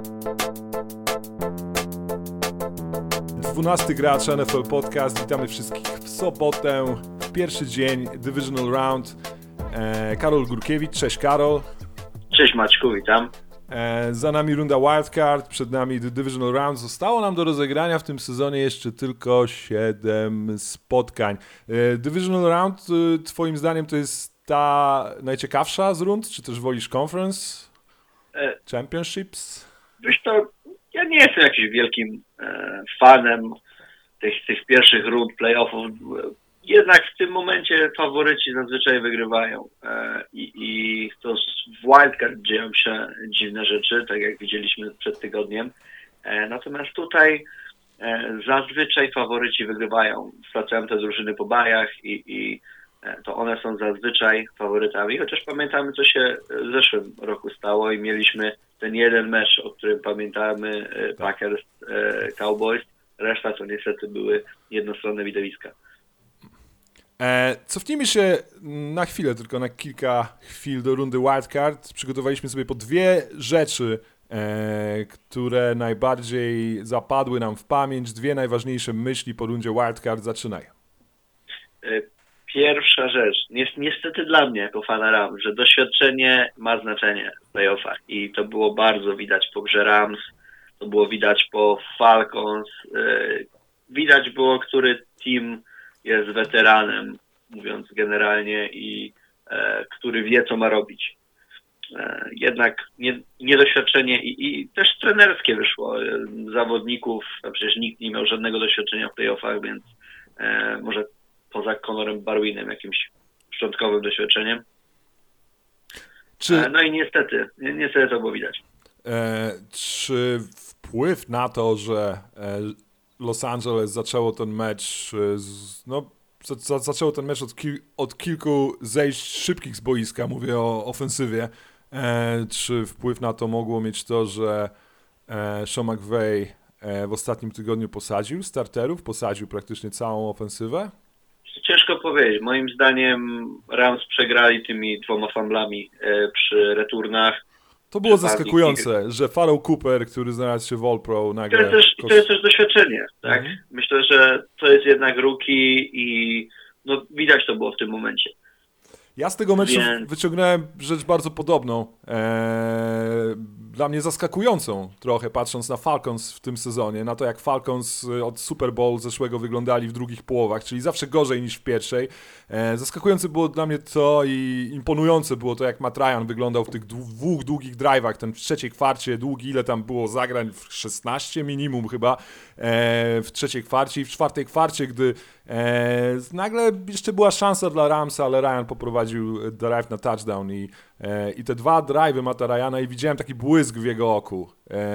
12 gracz NFL Podcast. Witamy wszystkich w sobotę, w pierwszy dzień Divisional Round. Karol Górkiewicz, cześć Karol. Cześć Maćku, witam. Za nami runda Wildcard, przed nami The Divisional Round. Zostało nam do rozegrania w tym sezonie jeszcze tylko 7 spotkań. Divisional Round, twoim zdaniem to jest ta najciekawsza z rund, czy też wolisz Conference? Championships? Wiesz to, ja nie jestem jakimś wielkim fanem tych pierwszych rund playoffów. Jednak w tym momencie faworyci zazwyczaj wygrywają i to w Wildcard dzieją się dziwne rzeczy, tak jak widzieliśmy przed tygodniem. Natomiast tutaj zazwyczaj faworyci wygrywają. Sprawdzają te drużyny po bajach i to one są zazwyczaj faworytami. Chociaż pamiętamy, co się w zeszłym roku stało i mieliśmy ten jeden mecz, o którym pamiętamy, Packers, Cowboys. Reszta to niestety były jednostronne widowiska. Cofnijmy się na chwilę, tylko na kilka chwil do rundy Wildcard. Przygotowaliśmy sobie po dwie rzeczy, które najbardziej zapadły nam w pamięć. Dwie najważniejsze myśli po rundzie Wildcard. Zaczynaj. Pierwsza rzecz, niestety dla mnie jako fana Rams, że doświadczenie ma znaczenie w playoffach i to było bardzo widać po grze Rams, to było widać po Falcons, widać było, który team jest weteranem, mówiąc generalnie, i który wie, co ma robić. Jednak niedoświadczenie i też trenerskie wyszło zawodników, a przecież nikt nie miał żadnego doświadczenia w playoffach, więc może poza Conorem Barwinem jakimś szczątkowym doświadczeniem. No i niestety to było widać. Czy wpływ na to, że Los Angeles zaczęło ten mecz, zaczęło ten mecz od kilku zejść szybkich z boiska, mówię o ofensywie, czy wpływ na to mogło mieć to, że Sean McVay w ostatnim tygodniu posadził starterów, posadził praktycznie całą ofensywę? Ciężko powiedzieć. Moim zdaniem Rams przegrali tymi 2 fumblami przy returnach. To było zaskakujące, że Pharoh Cooper, który znalazł się w All-Pro, nagle... To jest też doświadczenie, tak? Myślę, że to jest jednak rookie i widać to było w tym momencie. Ja z tego meczu wyciągnąłem rzecz bardzo podobną, dla mnie zaskakującą trochę, patrząc na Falcons w tym sezonie, na to jak Falcons od Super Bowl zeszłego wyglądali w drugich połowach, czyli zawsze gorzej niż w pierwszej. Zaskakujące było dla mnie to i imponujące było to, jak Matt Ryan wyglądał w tych 2 długich drive'ach, ten w trzeciej kwarcie długi, ile tam było zagrań, 16 minimum chyba w trzeciej kwarcie i w czwartej kwarcie, gdy nagle jeszcze była szansa dla Ramsa, ale Ryan poprowadził drive na touchdown i te 2 drive'y Matta Ryana i widziałem taki błysk w jego oku.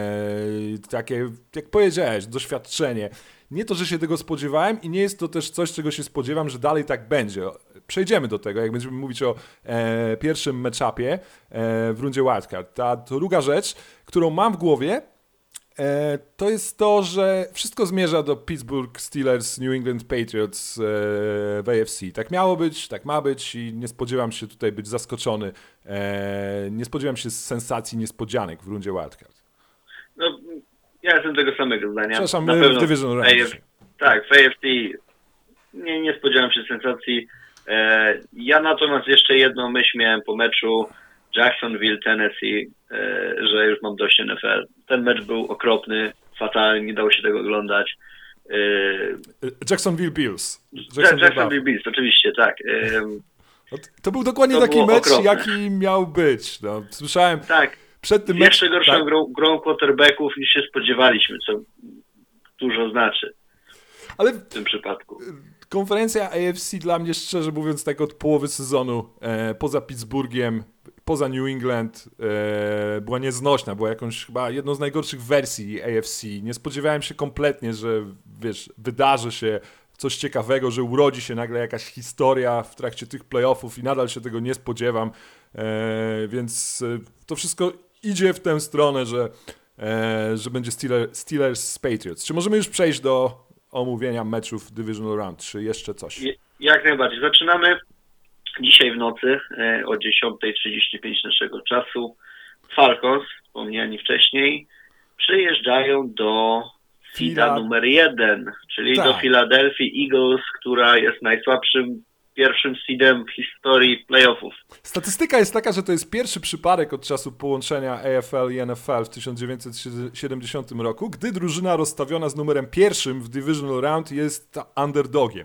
Takie, jak powiedziałeś, doświadczenie. Nie to, że się tego spodziewałem i nie jest to też coś, czego się spodziewam, że dalej tak będzie. Przejdziemy do tego, jak będziemy mówić o pierwszym matchupie w rundzie Wildcard. Ta druga rzecz, którą mam w głowie, to jest to, że wszystko zmierza do Pittsburgh Steelers, New England Patriots w AFC. Tak miało być, tak ma być i nie spodziewam się tutaj być zaskoczony. Nie spodziewam się sensacji, niespodzianek w rundzie Wildcard. No, ja jestem tego samego zdania. Przepraszam, w Division Round. Tak, w AFC nie spodziewam się sensacji. Ja natomiast jeszcze jedną myśl miałem po meczu Jacksonville, Tennessee, że już mam dość NFL. Ten mecz był okropny, fatalny, nie dało się tego oglądać. Jacksonville Bills. Jacksonville Bills, oczywiście, tak. To był dokładnie taki mecz, okropny, jaki miał być. No, słyszałem przed tym meczem... Jeszcze gorszą grą quarterbacków niż się spodziewaliśmy, co dużo znaczy w tym przypadku. Konferencja AFC dla mnie, szczerze mówiąc, tak od połowy sezonu, poza Pittsburghem, poza New England, była nieznośna, była jakąś chyba jedną z najgorszych wersji AFC. Nie spodziewałem się kompletnie, że wydarzy się coś ciekawego, że urodzi się nagle jakaś historia w trakcie tych playoffów i nadal się tego nie spodziewam, więc to wszystko idzie w tę stronę, że będzie Steelers z Patriots. Czy możemy już przejść do omówienia meczów Divisional Round, czy jeszcze coś? Jak najbardziej. Zaczynamy dzisiaj w nocy o 10:35 naszego czasu. Falcons, wspomniani wcześniej, przyjeżdżają do seeda numer 1, czyli do Philadelphia Eagles, która jest najsłabszym pierwszym seedem w historii playoffów. Statystyka jest taka, że to jest pierwszy przypadek od czasu połączenia AFL i NFL w 1970 roku, gdy drużyna rozstawiona z numerem 1 w Divisional Round jest underdogiem.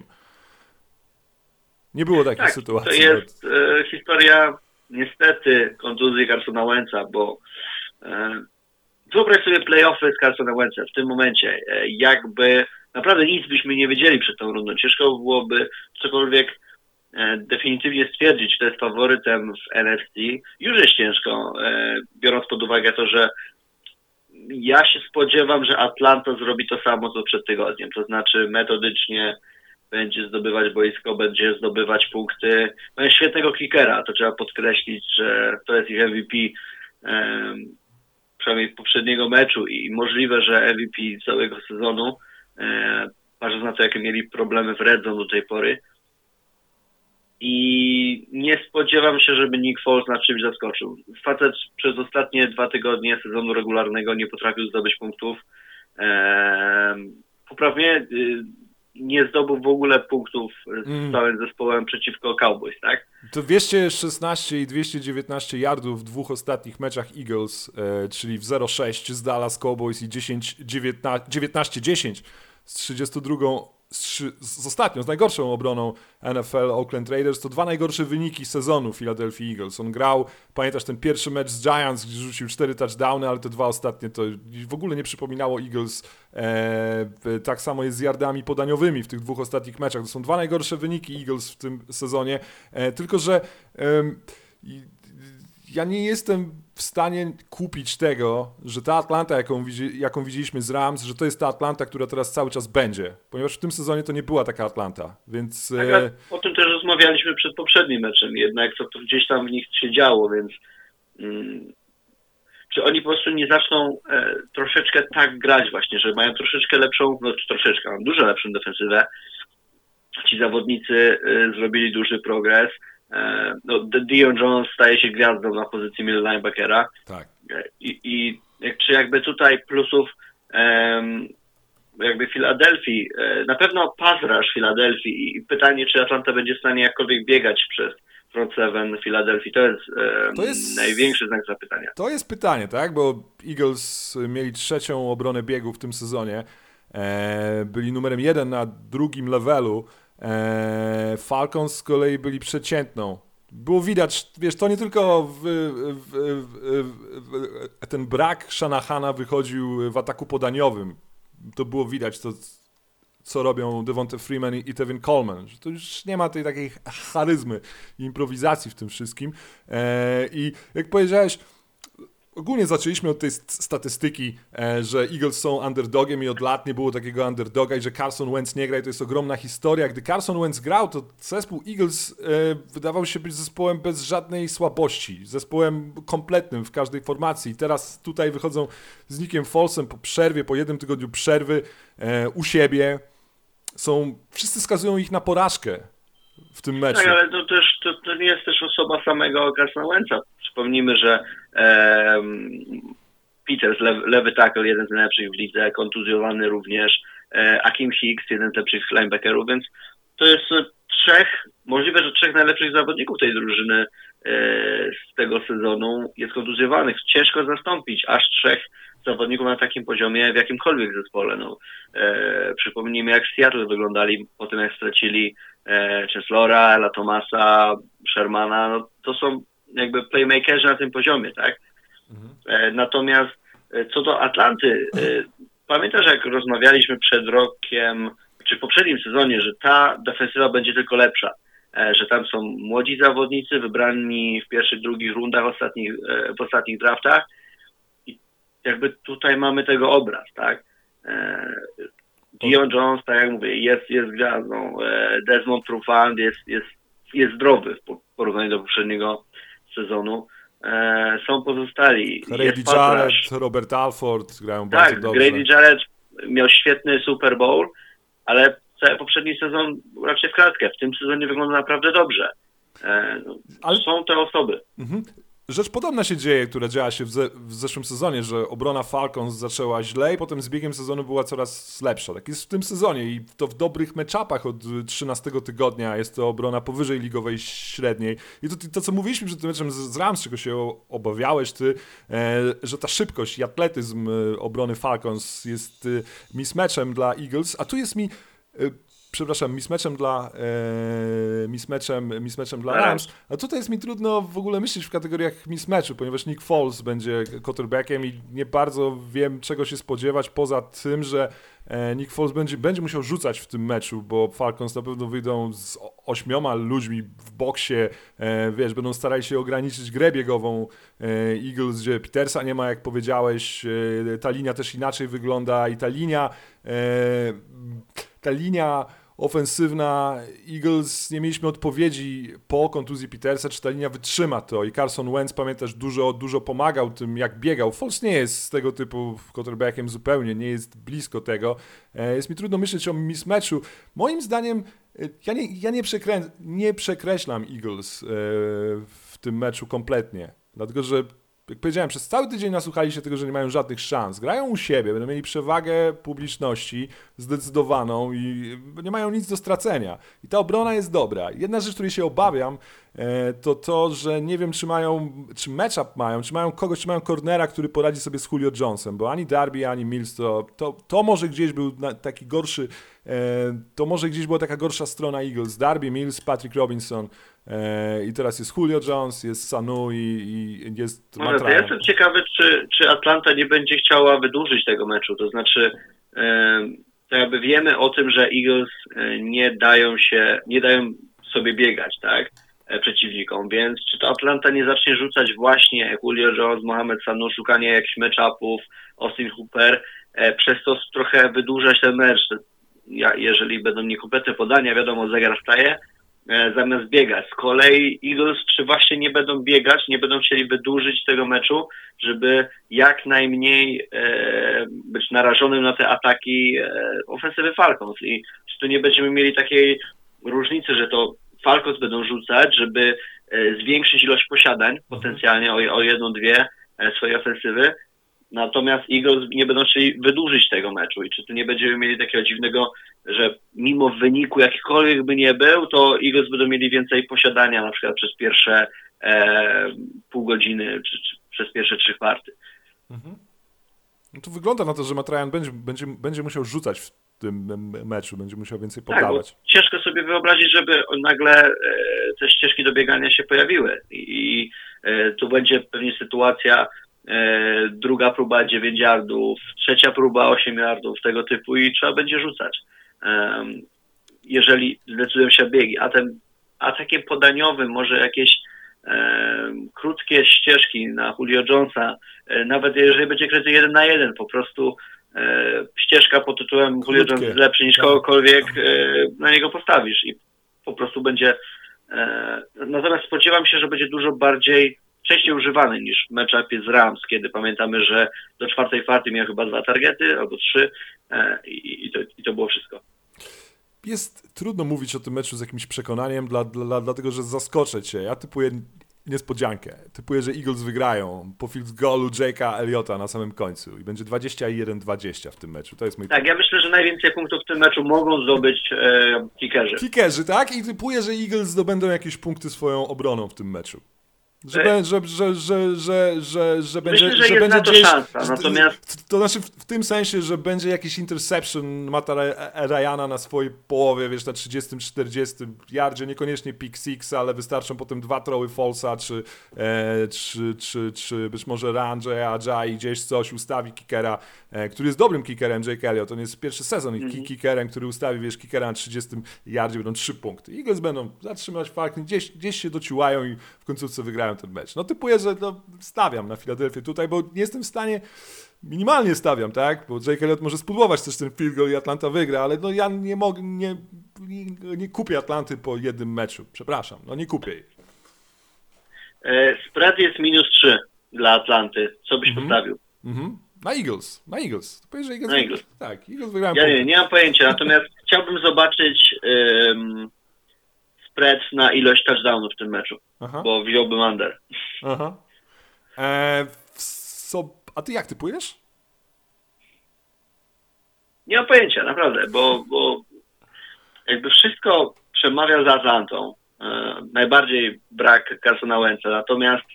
Nie było takiej sytuacji. To jest historia niestety kontuzji Carsona Wentza, bo wyobraź sobie playoffy z Carsona Wentza w tym momencie. Jakby naprawdę nic byśmy nie wiedzieli przed tą rundą. Ciężko byłoby cokolwiek definitywnie stwierdzić, kto jest faworytem w NFC. Już jest ciężko, biorąc pod uwagę to, że ja się spodziewam, że Atlanta zrobi to samo, co przed tygodniem. To znaczy metodycznie będzie zdobywać boisko, będzie zdobywać punkty. Mają świetnego kickera, to trzeba podkreślić, że to jest ich MVP, przynajmniej poprzedniego meczu i możliwe, że MVP całego sezonu, patrząc na to, jakie mieli problemy w red zone do tej pory. I nie spodziewam się, żeby Nick Foles na czymś zaskoczył. Facet przez ostatnie 2 tygodnie sezonu regularnego nie potrafił zdobyć punktów. Poprawnie nie zdobył w ogóle punktów z całym zespołem przeciwko Cowboys, tak? To 216 i 219 yardów w 2 ostatnich meczach Eagles, czyli w 0-6 z Dallas Cowboys i 19-10 z 32 z ostatnią, z najgorszą obroną NFL Oakland Raiders, to 2 najgorsze wyniki sezonu Philadelphia Eagles. On grał, pamiętasz ten pierwszy mecz z Giants, gdzie rzucił 4 touchdowny, ale te 2 ostatnie to w ogóle nie przypominało Eagles. Tak samo jest z yardami podaniowymi w tych 2 ostatnich meczach. To są 2 najgorsze wyniki Eagles w tym sezonie, tylko że ja nie jestem w stanie kupić tego, że ta Atlanta, jaką widzieliśmy z Rams, że to jest ta Atlanta, która teraz cały czas będzie. Ponieważ w tym sezonie to nie była taka Atlanta, więc... Tak, o tym też rozmawialiśmy przed poprzednim meczem, jednak co to gdzieś tam w nich się działo, więc... Czy oni po prostu nie zaczną troszeczkę tak grać właśnie, że mają troszeczkę lepszą, mają dużo lepszą defensywę. Ci zawodnicy zrobili duży progres. Dion Jones staje się gwiazdą na pozycji middle linebackera. Tak. I czy jakby tutaj plusów jakby Filadelfii, na pewno pass rush Filadelfii i pytanie, czy Atlanta będzie w stanie jakkolwiek biegać przez front seven Filadelfii, to jest największy znak zapytania. To jest pytanie, tak? Bo Eagles mieli 3. obronę biegu w tym sezonie, byli numerem 1 na drugim levelu, Falcons z kolei byli przeciętną. Było widać, wiesz, to nie tylko ten brak Shanahana wychodził w ataku podaniowym. To było widać, to co robią Devonta Freeman i Tevin Coleman. Że to już nie ma tej takiej charyzmy i improwizacji w tym wszystkim. I jak powiedziałeś, ogólnie zaczęliśmy od tej statystyki, że Eagles są underdogiem i od lat nie było takiego underdoga i że Carson Wentz nie gra i to jest ogromna historia. Gdy Carson Wentz grał, to zespół Eagles wydawał się być zespołem bez żadnej słabości, zespołem kompletnym w każdej formacji. I teraz tutaj wychodzą z Nickiem Folesem po przerwie, po 1 tygodniu przerwy u siebie. Wszyscy skazują ich na porażkę w tym meczu. Tak, ale to nie jest też osoba samego Carsona Wentza. Przypomnijmy, że Peters, lewy tackle, jeden z najlepszych w lidze, kontuzjowany również, Akiem Hicks, jeden z lepszych linebackerów, więc to jest możliwe, że 3 najlepszych zawodników tej drużyny z tego sezonu jest kontuzjowanych. Ciężko zastąpić aż 3 zawodników na takim poziomie w jakimkolwiek zespole. Przypomnijmy, jak Seattle wyglądali po tym, jak stracili Chancellora, Ela Thomasa, Shermana. To są jakby playmakerzy na tym poziomie, tak? Natomiast co do Atlanty, pamiętasz, jak rozmawialiśmy przed rokiem, czy w poprzednim sezonie, że ta defensywa będzie tylko lepsza, że tam są młodzi zawodnicy wybrani w pierwszych, drugich rundach w ostatnich draftach i jakby tutaj mamy tego obraz, tak? Dion Jones, tak jak mówię, jest gwiazdą, Desmond Trufant jest zdrowy w porównaniu do poprzedniego sezonu. Są pozostali. Grady Jarrett, Robert Alford grają bardzo dobrze. Tak, Grady Jarrett miał świetny Super Bowl, ale cały poprzedni sezon raczej w klatkę. W tym sezonie wygląda naprawdę dobrze. Ale są te osoby. rzecz podobna się dzieje, która działa się w zeszłym sezonie, że obrona Falcons zaczęła źle i potem z biegiem sezonu była coraz lepsza. Tak jest w tym sezonie i to w dobrych matchupach od 13 tygodnia jest to obrona powyżej ligowej średniej. I to co mówiliśmy przed tym meczem z Rams, czego się obawiałeś ty, że ta szybkość i atletyzm obrony Falcons jest mismatchem dla Eagles, a tu jest mismatchem dla Rams, a tutaj jest mi trudno w ogóle myśleć w kategoriach mismatchu, ponieważ Nick Foles będzie quarterbackiem i nie bardzo wiem, czego się spodziewać, poza tym, że Nick Foles będzie musiał rzucać w tym meczu, bo Falcons na pewno wyjdą z 8 ludźmi w boksie, będą starali się ograniczyć grę biegową Eagles, gdzie Petersa nie ma, jak powiedziałeś, ta linia też inaczej wygląda i ta linia ofensywna Eagles, nie mieliśmy odpowiedzi po kontuzji Petersa, czy ta linia wytrzyma to i Carson Wentz, pamiętasz, dużo pomagał tym, jak biegał. Foles nie jest z tego typu quarterbackiem zupełnie, nie jest blisko tego. Jest mi trudno myśleć o mismatchu. Moim zdaniem ja nie przekreślam Eagles w tym meczu kompletnie, dlatego że jak powiedziałem, przez cały tydzień nasłuchali się tego, że nie mają żadnych szans. Grają u siebie, będą mieli przewagę publiczności zdecydowaną i nie mają nic do stracenia. I ta obrona jest dobra. Jedna rzecz, której się obawiam, to, że nie wiem, czy matchup mają, czy mają cornera, który poradzi sobie z Julio Jonesem, bo ani Darby, ani Mills to może gdzieś był taki gorszy, to może gdzieś była taka gorsza strona Eagles. Darby, Mills, Patrick Robinson i teraz jest Julio Jones, jest Sanu i jest Matt Ryan. Ja jestem ciekawy, czy Atlanta nie będzie chciała wydłużyć tego meczu, to znaczy to jakby wiemy o tym, że Eagles nie dają sobie biegać, tak, przeciwnikom, więc czy to Atlanta nie zacznie rzucać właśnie Julio Jones, Mohamed Sanu, szukanie jakichś matchupów, Austin Hooper, przez to trochę wydłużać ten mecz, jeżeli będą niekompletne podania, wiadomo, zegar staje, zamiast biegać. Z kolei Eagles czy właśnie nie będą biegać, nie będą chcieli wydłużyć tego meczu, żeby jak najmniej być narażonym na te ataki ofensywy Falcons. I czy tu nie będziemy mieli takiej różnicy, że to Falcons będą rzucać, żeby zwiększyć ilość posiadań potencjalnie o 1-2 swojej ofensywy, natomiast Eagles nie będą chcieli wydłużyć tego meczu i czy tu nie będziemy mieli takiego dziwnego, że mimo wyniku jakikolwiek by nie był, to Eagles będą mieli więcej posiadania na przykład przez pierwsze pół godziny czy przez pierwsze 3 kwarty. No to wygląda na to, że Matt Ryan będzie musiał rzucać w tym meczu, będzie musiał więcej podawać. Tak, ciężko sobie wyobrazić, żeby nagle te ścieżki do biegania się pojawiły i tu będzie pewnie sytuacja, druga próba 9 yardów, trzecia próba 8 yardów, tego typu i trzeba będzie rzucać. Jeżeli zdecydują się biegi, a takie podaniowe, może jakieś krótkie ścieżki na Julio Jonesa, nawet jeżeli będzie kryty 1 na 1, po prostu ścieżka pod tytułem Julio Jones jest lepszy niż kogokolwiek na niego postawisz i po prostu będzie natomiast spodziewam się, że będzie dużo częściej używany niż w matchupie z Rams, kiedy pamiętamy, że do 4. kwarty miał chyba 2 targety albo 3 i to było wszystko. Jest trudno mówić o tym meczu z jakimś przekonaniem, dlatego że zaskoczę cię. Ja typuję niespodziankę. Typuję, że Eagles wygrają po field goalu Jake'a Elliotta na samym końcu i będzie 21-20 w tym meczu. To jest mój Tak, ja myślę, że najwięcej punktów w tym meczu mogą zdobyć kickerzy. Kickerzy, tak? I typuję, że Eagles zdobędą jakieś punkty swoją obroną w tym meczu. Że będzie, myślę, że jest na to szansa, natomiast... To znaczy w tym sensie, że będzie jakiś interception Matta Ryana na swojej połowie, wiesz, na 30-40 yardzie, niekoniecznie pick six, ale wystarczą potem 2 throwy Folesa, czy być może Range, Ajay, gdzieś coś ustawi kickera, który jest dobrym kickerem, Jake Elliott, to jest pierwszy sezon i kickerem, który ustawi, wiesz, kickera na 30 yardzie, będą 3 punkty. Eagles będą zatrzymać Falcons, gdzieś się dociułają i w końcówce wygrają ten mecz. No typuję, że stawiam na Filadelfię tutaj, bo nie jestem w stanie, minimalnie stawiam, tak? Bo Jake Elliott może spudłować też ten field goal i Atlanta wygra, ale no ja nie mogę, nie kupię Atlanty po jednym meczu. Przepraszam, no nie kupię jej. Spread jest -3 dla Atlanty. Co byś postawił? Na Eagles. To powiedz, że Eagles. Tak, Eagles wygrają. Ja nie mam pojęcia, natomiast chciałbym zobaczyć spread na ilość touchdownów w tym meczu, bo wziąłbym under. Aha. A ty jak typujesz? Nie mam pojęcia, naprawdę, bo jakby wszystko przemawia za Atlantą. Najbardziej brak Carsona Wentza, natomiast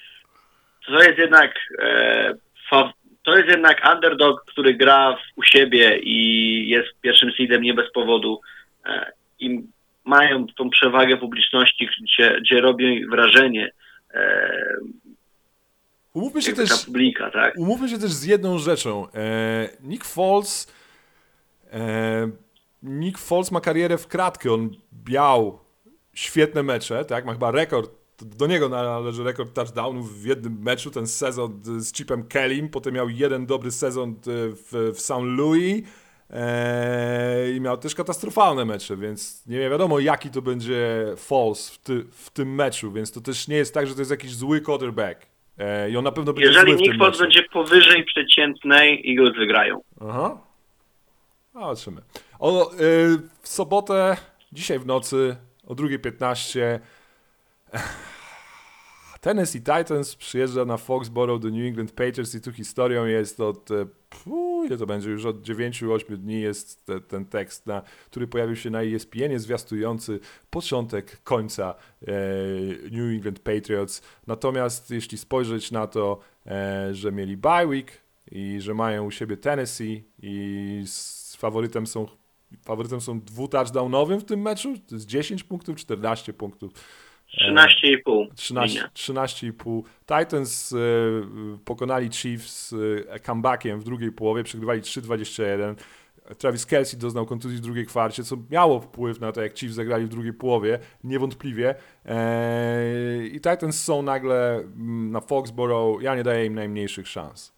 to jest jednak underdog, który gra u siebie i jest pierwszym seedem nie bez powodu. I mają tą przewagę publiczności, gdzie robią wrażenie ta publika, tak? Umówmy się też z jedną rzeczą. Nick Foles ma karierę w kratkę. On miał świetne mecze, tak? Ma chyba rekord. Do niego należy rekord touchdownów w jednym meczu, ten sezon z Chipem Kellym. Potem miał jeden dobry sezon w St. Louis i miał też katastrofalne mecze, więc nie wiadomo, jaki to będzie Foles w tym meczu, więc to też nie jest tak, że to jest jakiś zły quarterback. I on na pewno będzie Jeżeli zły w tym Nick Foles meczu. będzie powyżej przeciętnej, Eagles wygrają. Aha. Zobaczymy. W sobotę, dzisiaj w nocy o 2:15 Tennessee Titans przyjeżdża na Foxborough do New England Patriots i tu historią jest ile to będzie, już od 9-8 dni jest ten tekst, który pojawił się na ESPN-ie zwiastujący początek końca New England Patriots. Natomiast jeśli spojrzeć na to, że mieli bye week i że mają u siebie Tennessee i faworytem są dwutouchdownovym w tym meczu, to jest 10 punktów, 14 punktów. 13,5. 13,5. Titans pokonali Chiefs comebackiem w drugiej połowie, przegrywali 3-21. Travis Kelce doznał kontuzji w drugiej kwarcie, co miało wpływ na to, jak Chiefs zagrali w drugiej połowie, niewątpliwie. I Titans są nagle na Foxborough, ja nie daję im najmniejszych szans.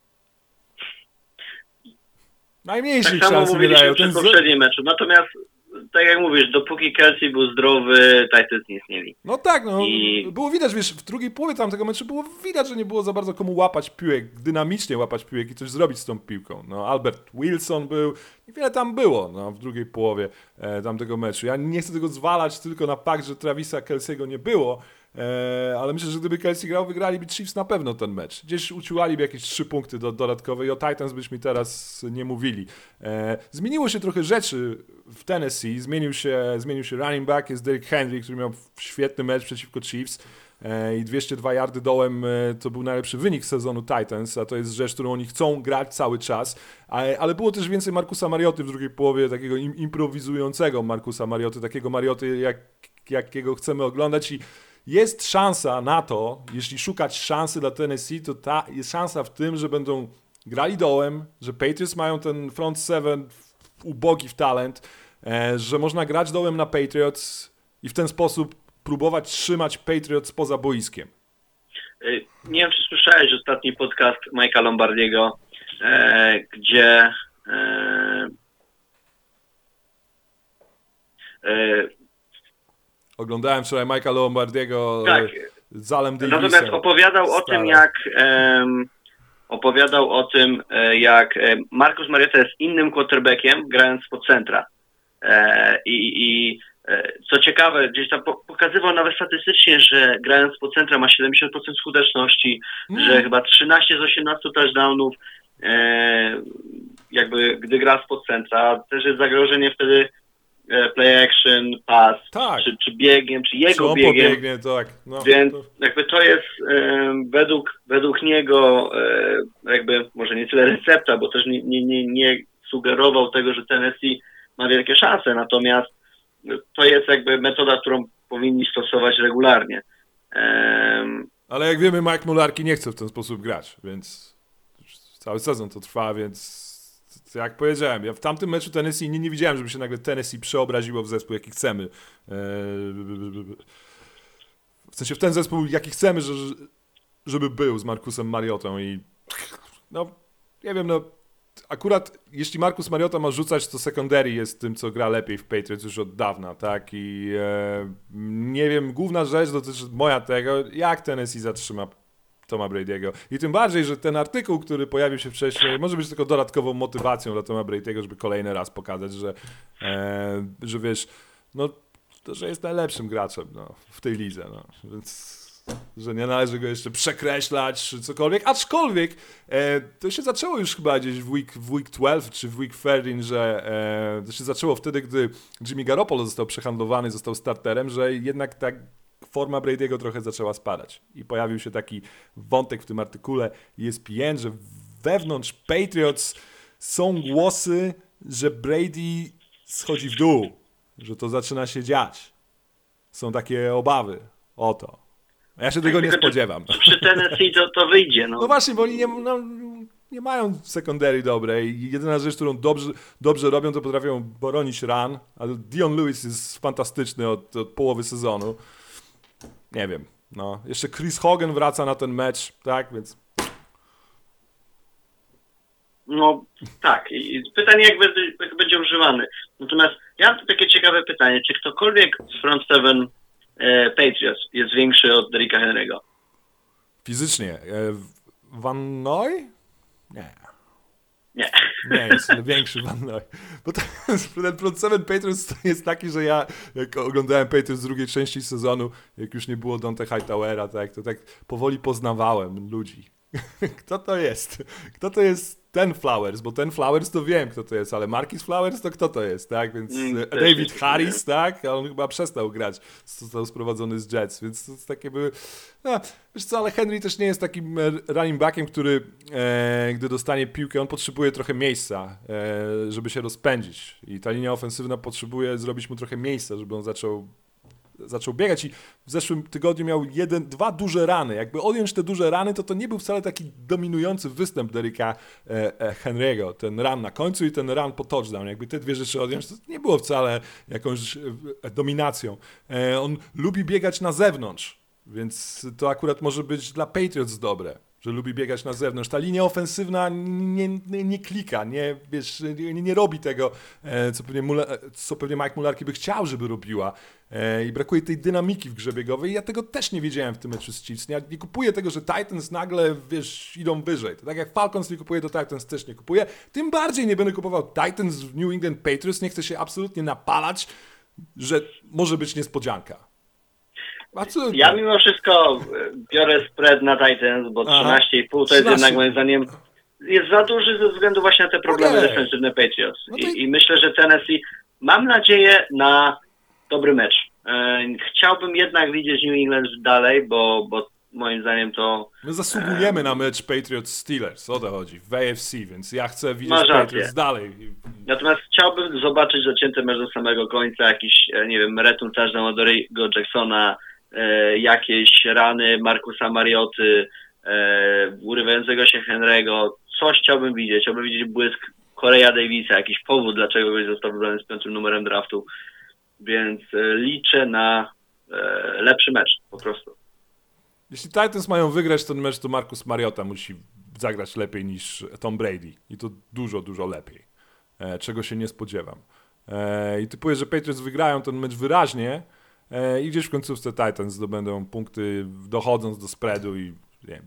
Najmniejszych tak szans samo nie dają. mówiliśmy w poprzednim meczu, natomiast tak jak mówisz, dopóki Kelce był zdrowy, Titans nie istnieli. No tak, było widać, wiesz, w drugiej połowie tamtego meczu było widać, że nie było za bardzo komu łapać piłek, dynamicznie łapać piłek i coś zrobić z tą piłką. No, Albert Wilson był, niewiele tam było w drugiej połowie tamtego meczu. Ja nie chcę tego zwalać tylko na fakt, że Travisa Kelce'ego nie było, ale myślę, że gdyby Kelce grał, wygraliby Chiefs na pewno ten mecz. Gdzieś uciłaliby jakieś 3 punkty dodatkowe i o Titans byśmy teraz nie mówili. Zmieniło się trochę rzeczy w Tennessee, zmienił się running back, jest Derrick Henry, który miał świetny mecz przeciwko Chiefs i 202 yardy dołem to był najlepszy wynik sezonu Titans, a to jest rzecz, którą oni chcą grać cały czas, ale było też więcej Marcusa Marioty w drugiej połowie, takiego improwizującego Marcusa Marioty, takiego Marioty, jakiego chcemy oglądać i jest szansa na to, jeśli szukać szansy dla Tennessee, to jest szansa w tym, że będą grali dołem, że Patriots mają ten front seven ubogi w talent, że można grać dołem na Patriots i w ten sposób próbować trzymać Patriots poza boiskiem. Nie wiem, czy słyszałeś ostatni podcast Mike'a Lombardiego, gdzie oglądałem wczoraj Mike'a Lombardiego tak. z Alem Davisem. Natomiast opowiadał o tym, jak Marcus Mariota jest innym quarterbackiem, grając pod centra. Co ciekawe, gdzieś tam pokazywał nawet statystycznie, że grając pod centra ma 70% skuteczności, że chyba 13 z 18 touchdownów, jakby gdy gra spod centra, też jest zagrożenie wtedy play action, pass, tak. czy biegiem, czy jego biegiem. Pobiegnie, tak. Więc jakby to jest według niego jakby może nie tyle recepta, bo też nie sugerował tego, że Tennessee ma wielkie szanse, natomiast to jest jakby metoda, którą powinni stosować regularnie. Ale jak wiemy, Mike Mularki nie chce w ten sposób grać, więc cały sezon to trwa, więc jak powiedziałem, ja w tamtym meczu Tennessee nie widziałem, żeby się nagle Tennessee przeobraziło w zespół, jaki chcemy. W sensie w ten zespół, jaki chcemy, żeby był z Marcusem Mariotą i nie wiem, akurat jeśli Marcus Mariota ma rzucać, to secondary jest tym, co gra lepiej w Patriots już od dawna, tak? I nie wiem, główna rzecz dotyczy moja tego, jak Tennessee zatrzyma Toma Brady'ego. I tym bardziej, że ten artykuł, który pojawił się wcześniej, może być tylko dodatkową motywacją dla Toma Brady'ego, żeby kolejny raz pokazać, że wiesz, że jest najlepszym graczem w tej lidze, więc że nie należy go jeszcze przekreślać czy cokolwiek, aczkolwiek to się zaczęło już chyba gdzieś w week 12 czy w week 13, że to się zaczęło wtedy, gdy Jimmy Garoppolo został przehandlowany, został starterem, że jednak tak forma Brady'ego trochę zaczęła spadać i pojawił się taki wątek w tym artykule ESPN, że wewnątrz Patriots są głosy, że Brady schodzi w dół, że to zaczyna się dziać. Są takie obawy o to. Ja się tego nie spodziewam. Przy Tennessee to wyjdzie. No właśnie, bo oni nie mają secondary dobrej. Jedyna rzecz, którą dobrze robią, to potrafią bronić run, ale Dion Lewis jest fantastyczny od połowy sezonu. Nie wiem. No. Jeszcze Chris Hogan wraca na ten mecz, tak, więc... No tak, i pytanie jak będzie używany. Natomiast ja mam takie ciekawe pytanie, czy ktokolwiek z front seven Patriots jest większy od Derricka Henry'ego? Fizycznie. Van Noy? Nie. Nie jest większy Van Noy. Bo ten front seven Patriots jest taki, że ja jak oglądałem Patriots z drugiej części sezonu, jak już nie było Dante Hightowera, to tak powoli poznawałem ludzi. Kto to jest? Kto to jest ten Flowers? Bo ten Flowers to wiem, kto to jest, ale Marquis Flowers to kto to jest, tak? Więc David Harris, tak? A on chyba przestał grać, został sprowadzony z Jets, więc to jest takie były... No, wiesz co, ale Henry też nie jest takim running backiem, który gdy dostanie piłkę, on potrzebuje trochę miejsca, żeby się rozpędzić i ta linia ofensywna potrzebuje zrobić mu trochę miejsca, żeby on zaczął biegać i w zeszłym tygodniu miał dwa duże rany. Jakby odjąć te duże rany, to nie był wcale taki dominujący występ Derricka Henry'ego. Ten run na końcu i ten run po touchdown. Jakby te dwie rzeczy odjąć, to nie było wcale jakąś dominacją. On lubi biegać na zewnątrz, więc to akurat może być dla Patriots dobre, że lubi biegać na zewnątrz. Ta linia ofensywna nie klika, nie robi tego, co pewnie Mike Mularki by chciał, żeby robiła. I brakuje tej dynamiki w grze biegowej. Ja tego też nie wiedziałem w tym meczu z Chiefs. Ja nie kupuję tego, że Titans nagle, idą wyżej. To tak jak Falcons nie kupuje, to Titans też nie kupuje. Tym bardziej nie będę kupował Titans w New England Patriots. Nie chcę się absolutnie napalać, że może być niespodzianka. Absolutnie. Ja mimo wszystko biorę spread na Titans, bo 13,5 to jest jednak moim zdaniem jest za duży ze względu właśnie na te problemy defensywne Patriots. No I myślę, że Tennessee, mam nadzieję na dobry mecz. Chciałbym jednak widzieć New England dalej, bo moim zdaniem to... My zasługujemy na mecz Patriots-Steelers, o to chodzi, w AFC, więc ja chcę widzieć Patriots dalej. Natomiast chciałbym zobaczyć zacięty mecz do samego końca, jakiś, nie wiem, return touchdown od Dory'ego Jacksona, jakieś rany Marcusa Marioty, urywającego się Henry'ego, coś chciałbym widzieć. Chciałbym widzieć błysk Korea Davisa, jakiś powód, dlaczego goś został wybrany z 5. numerem draftu. Więc liczę na lepszy mecz, po prostu. Jeśli Titans mają wygrać ten mecz, to Marcus Mariota musi zagrać lepiej niż Tom Brady. I to dużo, dużo lepiej. Czego się nie spodziewam. I typuję, że Patriots wygrają ten mecz wyraźnie i gdzieś w końcówce Titans zdobędą punkty, dochodząc do spreadu i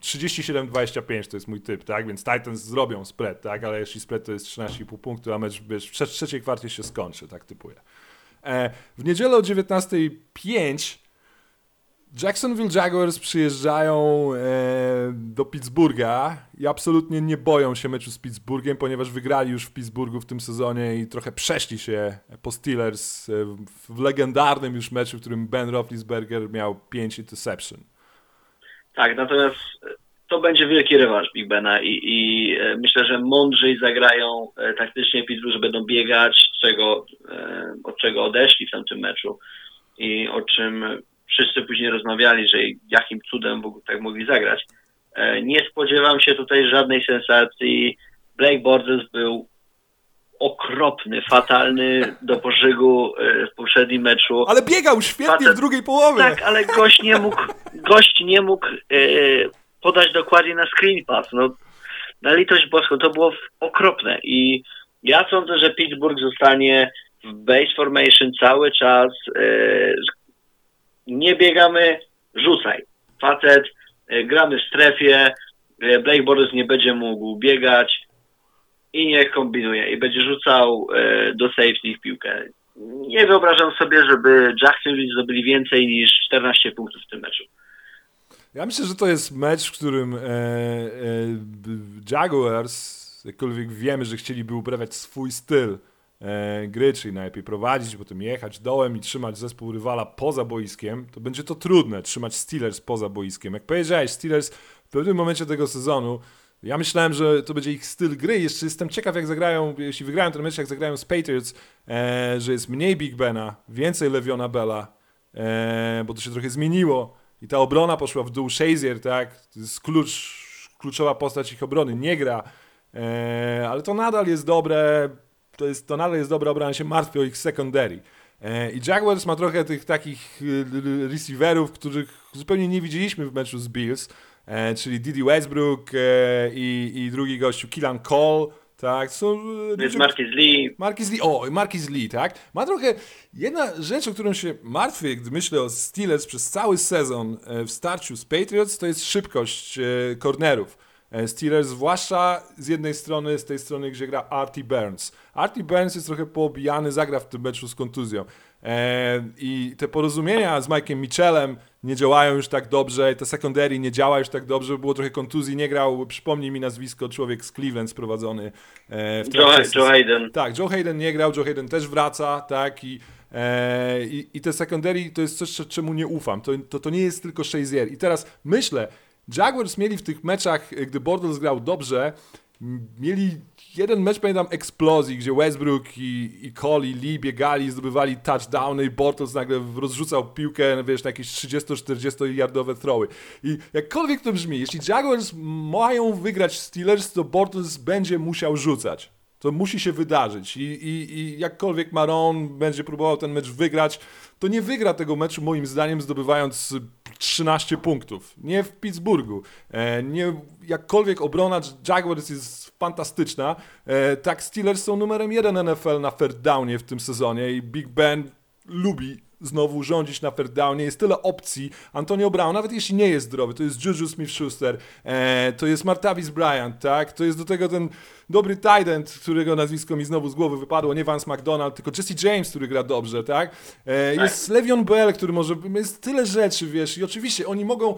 37-25 to jest mój typ, tak? Więc Titans zrobią spread, tak? Ale jeśli spread to jest 13,5 punktu, a mecz w trzeciej kwarcie się skończy, tak typuję. W niedzielę o 19:05 Jacksonville Jaguars przyjeżdżają do Pittsburgha i absolutnie nie boją się meczu z Pittsburghem, ponieważ wygrali już w Pittsburghu w tym sezonie i trochę przeszli się po Steelers w legendarnym już meczu, w którym Ben Roethlisberger miał 5 interception. Tak, natomiast to będzie wielki rewanż Big Bena i myślę, że mądrzej zagrają taktycznie Pittsburgh, że będą biegać, od czego odeszli w tamtym meczu i o czym wszyscy później rozmawiali, że jakim cudem tak mogli zagrać. Nie spodziewam się tutaj żadnej sensacji. Blake Bortles był okropny, fatalny do pożygu w poprzednim meczu. Ale biegał świetnie w drugiej połowie. Tak, ale gość nie mógł podać dokładnie na screen pass. No, na litość boską, to było okropne. I ja sądzę, że Pittsburgh zostanie w base formation cały czas. Nie biegamy, rzucaj. Facet, gramy w strefie, Blake Bortles nie będzie mógł biegać i niech kombinuje i będzie rzucał do safety w piłkę. Nie wyobrażam sobie, żeby Jacksonville zdobyli więcej niż 14 punktów w tym meczu. Ja myślę, że to jest mecz, w którym Jaguars, jakkolwiek wiemy, że chcieliby uprawiać swój styl gry, czyli najlepiej prowadzić, potem jechać dołem i trzymać zespół rywala poza boiskiem, to będzie to trudne, trzymać Steelers poza boiskiem. Jak powiedziałeś, Steelers w pewnym momencie tego sezonu, ja myślałem, że to będzie ich styl gry. Jeszcze jestem ciekaw, jak zagrają, jeśli wygrają ten mecz, jak zagrają z Patriots, że jest mniej Big Bena, więcej Le'Veona Bella, bo to się trochę zmieniło i ta obrona poszła w dół. Shazier, tak, to jest kluczowa postać ich obrony, nie gra, ale to nadal jest dobre, to nadal jest dobra obrona, się martwi o ich secondary. I Jaguars ma trochę tych takich receiverów, których zupełnie nie widzieliśmy w meczu z Bills, czyli Dede Westbrook i drugi gościu, Keelan Cole, tak, jest Marquise Lee, tak. Ma trochę, jedna rzecz, o którą się martwię, gdy myślę o Steelers przez cały sezon w starciu z Patriots, to jest szybkość cornerów. Steelers, zwłaszcza z jednej strony, z tej strony, gdzie gra Artie Burns. Artie Burns jest trochę poobijany, zagra w tym meczu z kontuzją. I te porozumienia z Mike'em Mitchellem nie działają już tak dobrze, te secondary nie działa już tak dobrze, było trochę kontuzji, nie grał, przypomnij mi nazwisko, człowiek z Cleveland sprowadzony. Joe Hayden. Tak, Joe Hayden nie grał, Joe Hayden też wraca, tak, i te secondary to jest coś, czemu nie ufam, to nie jest tylko Shazier. I teraz myślę, Jaguars mieli w tych meczach, gdy Bortles grał dobrze, mieli jeden mecz, pamiętam, eksplozji, gdzie Westbrook i Cole i Lee biegali, zdobywali touchdowny i Bortles nagle rozrzucał piłkę, wiesz, na jakieś 30-40 yardowe throwy. I jakkolwiek to brzmi, jeśli Jaguars mają wygrać Steelers, to Bortles będzie musiał rzucać. To musi się wydarzyć i jakkolwiek Maron będzie próbował ten mecz wygrać, to nie wygra tego meczu moim zdaniem zdobywając 13 punktów. Nie w Pittsburghu. Nie, jakkolwiek obrona Jaguars jest fantastyczna, tak Steelers są numerem 1 NFL na third downie w tym sezonie i Big Ben lubi znowu rządzić na third downie, jest tyle opcji. Antonio Brown, nawet jeśli nie jest zdrowy, to jest Juju Smith-Schuster, to jest Martavis Bryant, tak? To jest do tego ten dobry tight end, którego nazwisko mi znowu z głowy wypadło, nie Vance McDonald, tylko Jesse James, który gra dobrze, tak? Jest Le'Veon Bell, który może, jest tyle rzeczy, wiesz, i oczywiście oni mogą,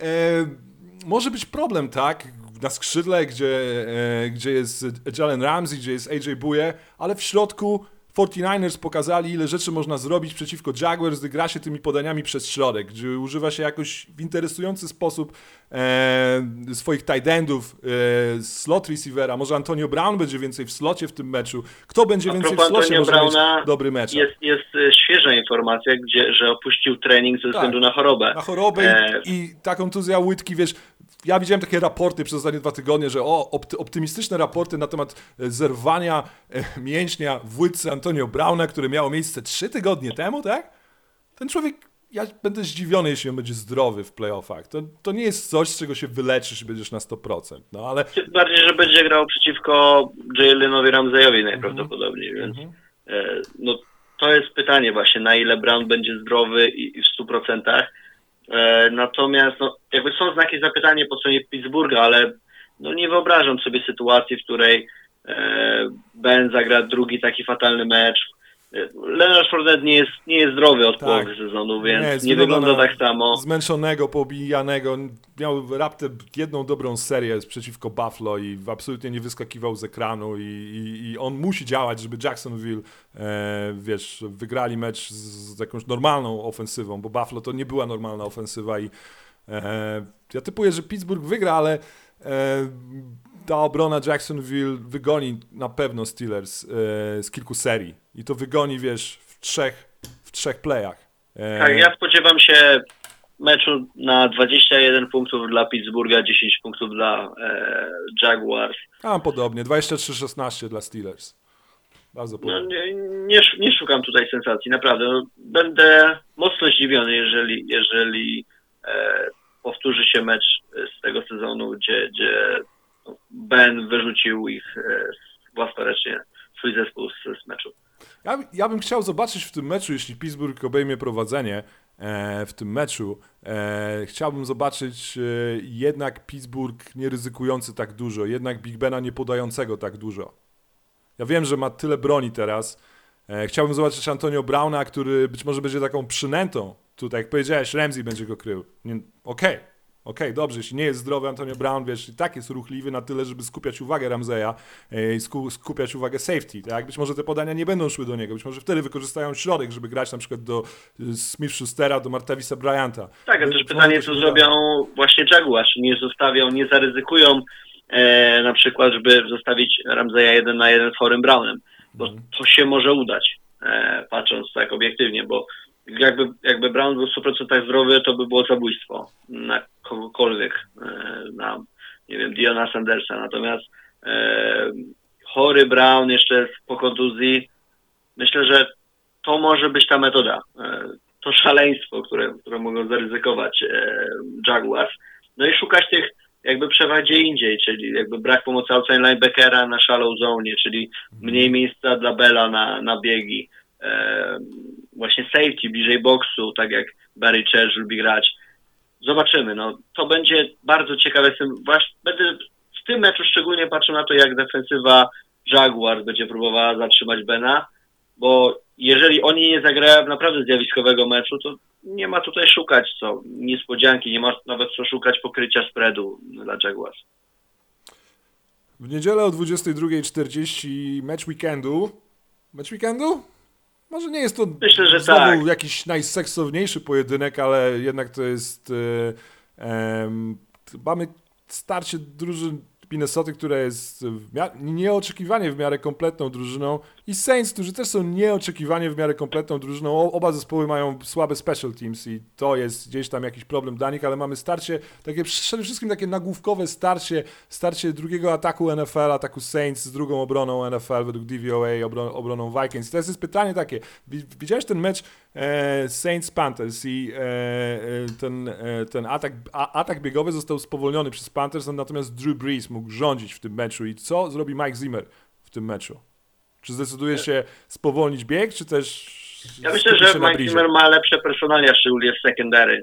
może być problem, tak? Na skrzydle, gdzie jest Jalen Ramsey, gdzie jest AJ Bouye, ale w środku 49ers pokazali, ile rzeczy można zrobić przeciwko Jaguars, gdy gra się tymi podaniami przez środek, gdzie używa się jakoś w interesujący sposób swoich tight endów, slot receivera. Może Antonio Brown będzie więcej w slocie w tym meczu. Kto będzie więcej w slocie, może mieć dobry mecz. Jest świeża informacja, że opuścił trening ze względu na chorobę. Na chorobę i ta kontuzja łydki, wiesz, ja widziałem takie raporty przez ostatnie 2 tygodnie, że optymistyczne raporty na temat zerwania mięśnia w łydce Antonio Browna, które miało miejsce 3 tygodnie temu, tak? Ten człowiek, ja będę zdziwiony, jeśli on będzie zdrowy w playoffach. To nie jest coś, z czego się wyleczysz i będziesz na 100%. No, ale... Tym bardziej, że będzie grał przeciwko Jalenowi Ramseyowi najprawdopodobniej, więc no, to jest pytanie właśnie, na ile Brown będzie zdrowy i w 100%. Natomiast no, jakby są znaki zapytania po stronie Pittsburgha, ale no, nie wyobrażam sobie sytuacji, w której Ben zagra drugi taki fatalny mecz. Leonard Fournette nie jest zdrowy od połowy sezonu, więc nie wygląda tak samo. Zmęczonego, pobijanego. Miał raptem jedną dobrą serię przeciwko Buffalo i absolutnie nie wyskakiwał z ekranu i on musi działać, żeby Jacksonville, wiesz, wygrali mecz z jakąś normalną ofensywą, bo Buffalo to nie była normalna ofensywa i ja typuję, że Pittsburgh wygra, ale ta obrona Jacksonville wygoni na pewno Steelers z kilku serii. I to wygoni, wiesz, w trzech playach. Tak, ja spodziewam się meczu na 21 punktów dla Pittsburgha, 10 punktów dla Jaguars. A podobnie, 23-16 dla Steelers. Bardzo podobnie. No, nie szukam tutaj sensacji, naprawdę. No, będę mocno zdziwiony, jeżeli powtórzy się mecz z tego sezonu, gdzie Ben wyrzucił ich własnoręcznie, swój zespół z meczu. Ja bym chciał zobaczyć w tym meczu, jeśli Pittsburgh obejmie prowadzenie w tym meczu, chciałbym zobaczyć jednak Pittsburgh nie ryzykujący tak dużo, jednak Big Bena nie podającego tak dużo. Ja wiem, że ma tyle broni teraz. Chciałbym zobaczyć Antonio Browna, który być może będzie taką przynętą. Tutaj, jak powiedziałeś, Ramsey będzie go krył. Okej. Okej, dobrze, jeśli nie jest zdrowy Antonio Brown, wiesz, i tak jest ruchliwy na tyle, żeby skupiać uwagę Ramseya i skupiać uwagę safety, tak? Być może te podania nie będą szły do niego, być może wtedy wykorzystają środek, żeby grać na przykład do Smith-Schustera, do Martavisa Bryanta. Tak, a też pytanie, co zrobią właśnie Jaguars, czy nie zostawią, nie zaryzykują na przykład, żeby zostawić Ramseya 1 na 1 z chorym Brownem, bo to się może udać, patrząc tak obiektywnie, bo jakby Brown był w 100% zdrowy, to by było zabójstwo na kogokolwiek, na, nie wiem, Diona Sandersa. Natomiast chory Brown jeszcze po kontuzji, myślę, że to może być ta metoda. To szaleństwo, które mogą zaryzykować Jaguars. No i szukać tych jakby przewag gdzie indziej, czyli jakby brak pomocy outside linebackera na shallow zone, czyli mniej miejsca dla Bella na biegi. Właśnie safety bliżej boksu, tak jak Barry Church lubi grać. Zobaczymy, no to będzie bardzo ciekawe. Będę w tym meczu szczególnie patrzył na to, jak defensywa Jaguars będzie próbowała zatrzymać Bena, bo jeżeli oni nie zagrają naprawdę zjawiskowego meczu, to nie ma tutaj szukać niespodzianki, nie ma nawet co szukać pokrycia spreadu dla Jaguars. W niedzielę o 22:40 mecz weekendu. Mecz weekendu? Może nie jest to myślę, że znowu tak. Jakiś najseksowniejszy pojedynek, ale jednak to jest mamy starcie drużyn Minnesoty, która jest nieoczekiwanie w miarę kompletną drużyną i Saints, którzy też są nieoczekiwanie w miarę kompletną drużyną. Oba zespoły mają słabe special teams i to jest gdzieś tam jakiś problem dla nich, ale mamy starcie, takie przede wszystkim takie nagłówkowe starcie drugiego ataku NFL, ataku Saints z drugą obroną NFL według DVOA, obroną Vikings. Teraz jest pytanie takie, widziałeś ten mecz Saints-Panthers i ten atak biegowy został spowolniony przez Panthers, natomiast Drew Brees mógł rządzić w tym meczu i co zrobi Mike Zimmer w tym meczu? Czy zdecyduje się spowolnić bieg, czy też ja myślę, że Mike Zimmer ma lepsze personalia, szczególnie w secondary,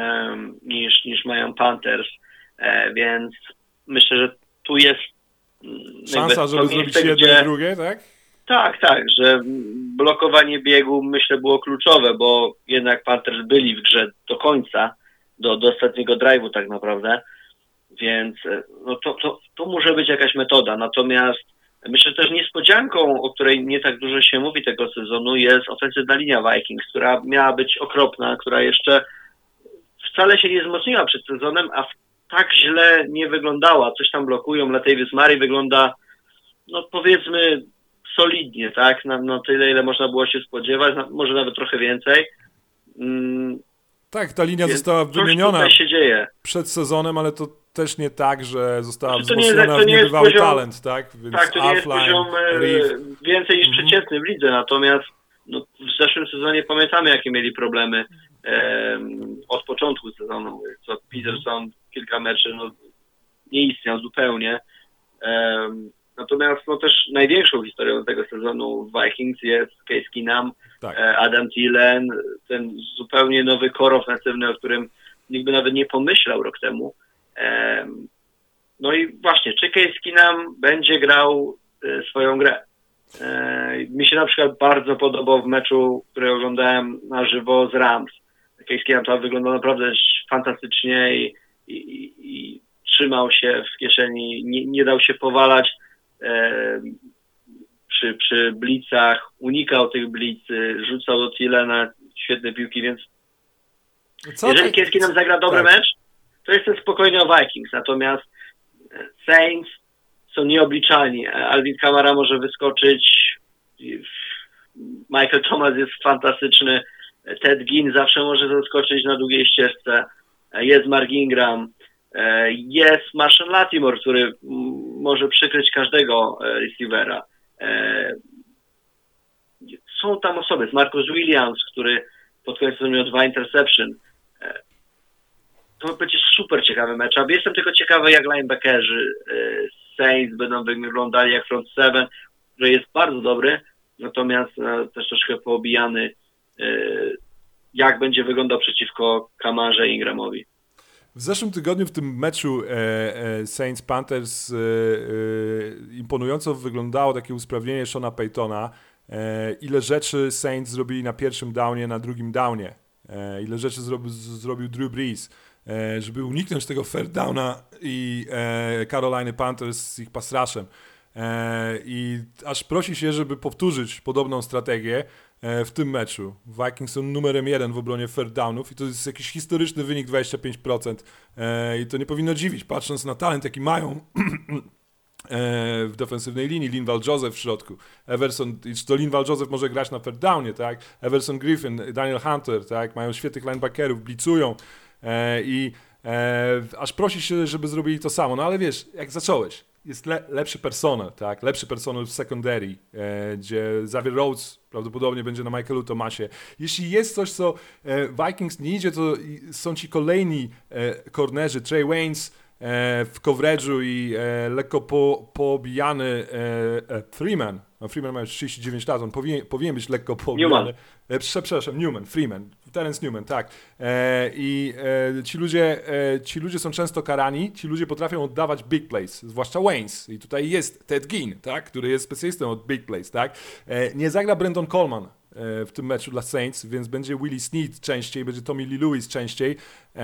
niż mają Panthers, więc myślę, że tu jest szansa, żeby zrobić jedno i drugie, tak? Tak, że blokowanie biegu myślę było kluczowe, bo jednak Panthers byli w grze do końca, do ostatniego drive'u tak naprawdę, więc no to może być jakaś metoda. Natomiast myślę, że też niespodzianką, o której nie tak dużo się mówi tego sezonu, jest ofensywna linia Vikings, która miała być okropna, która jeszcze wcale się nie wzmocniła przed sezonem, a tak źle nie wyglądała. Coś tam blokują, Latavius Murray wygląda, no powiedzmy, solidnie, tak? Na tyle, ile można było się spodziewać, może nawet trochę więcej. Tak, ta linia została wymieniona się dzieje przed sezonem, ale to też nie tak, że została wzmocniona w niebywały talent, tak? Więc tak, to nie jest poziom więcej niż przeciętny w lidze, natomiast no, w zeszłym sezonie pamiętamy, jakie mieli problemy od początku sezonu, co Peterson kilka meczy nie istniał zupełnie. Natomiast no, też największą historią tego sezonu w Vikings jest Case Keenum, tak. Adam Thielen, ten zupełnie nowy core ofensywny, o którym nikt by nawet nie pomyślał rok temu. No i właśnie, czy Case Keenum będzie grał swoją grę? Mi się na przykład bardzo podobał w meczu, który oglądałem na żywo z Rams. Case Keenum tam wyglądał naprawdę fantastycznie i trzymał się w kieszeni, nie dał się powalać przy blitzach, unikał tych blicy, rzucał do Thielena świetne piłki, więc jeżeli Case Keenum zagra dobry mecz, to jestem spokojny o Vikings, natomiast Saints są nieobliczalni. Alvin Kamara może wyskoczyć, Michael Thomas jest fantastyczny, Ted Ginn zawsze może zaskoczyć na długiej ścieżce, jest Mark Ingram, jest Marshall Latimore, który może przykryć każdego receivera. Są tam osoby, jest Marcus Williams, który pod koniec sezonu miał 2 interception. To będzie super ciekawy mecz. Jestem tylko ciekawy, jak linebackerzy Saints będą wyglądali, jak front seven, który jest bardzo dobry, natomiast też troszkę poobijany, jak będzie wyglądał przeciwko Kamarze i Ingramowi. W zeszłym tygodniu w tym meczu Saints-Panthers imponująco wyglądało takie usprawnienie Seana Paytona. Ile rzeczy Saints zrobili na pierwszym downie, na drugim downie. Ile rzeczy zrobił Drew Brees. żeby uniknąć tego third downa i Carolina Panthers z ich pass rushem. I aż prosi się, żeby powtórzyć podobną strategię w tym meczu. Vikings są numerem 1 w obronie third downów i to jest jakiś historyczny wynik 25%. I to nie powinno dziwić, patrząc na talent, jaki mają w defensywnej linii. Linval Joseph w środku. Everson, to Linval Joseph może grać na third downie, tak? Everson Griffin, Daniel Hunter, tak? Mają świetnych linebackerów, blitzują i aż prosi się, żeby zrobili to samo. No ale wiesz, jak zacząłeś, jest lepszy personel, tak? Lepszy personel w secondary, gdzie Xavier Rhodes prawdopodobnie będzie na Michaelu Thomasie. Jeśli jest coś, co Vikings nie idzie, to są ci kolejni cornerzy, Trey Waynes w coverage'u i lekko pobijany Freeman. No, Freeman ma już 39 lat, on powinien być lekko pobijany. Przepraszam, Freeman, Terence Newman, tak. I ci ludzie są często karani, ci ludzie potrafią oddawać big plays, zwłaszcza Waynes. I tutaj jest Ted Ginn, tak, który jest specjalistą od big plays, tak. Nie zagra Brandon Coleman w tym meczu dla Saints, więc będzie Willie Snead częściej, będzie Tommy Lee Lewis częściej